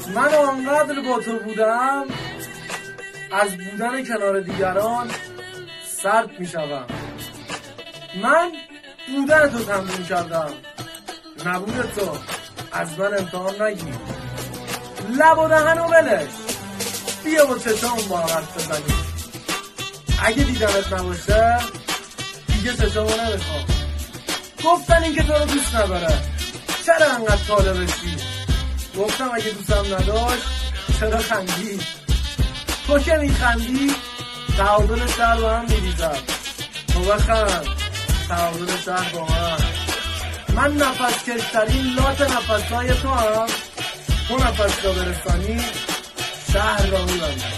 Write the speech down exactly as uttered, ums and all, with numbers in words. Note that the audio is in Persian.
من آنقدر با تو بودم از بودن کنار دیگران سرد می شدم. من بودن تو تمرین کردم، نبود تو از من امتحان نگیر. لب و دهن و ولش، بیا با چشمون با هم حرف بزنیم. اگه دیدنت نباشه دیگه چشمو نمیخوام. گفتن این که تو رو دوست نداره، چرا انقدر طالبشی؟ گفتم اگه دوستم نداشت چرا خندی؟ تو که میخندی تعادل شهر با هم میریزد. تو بخند تعادل شهر با من. من نفس کشترین لات نفسهای تو هم، تو نفس را برسانی شهر را میبندم.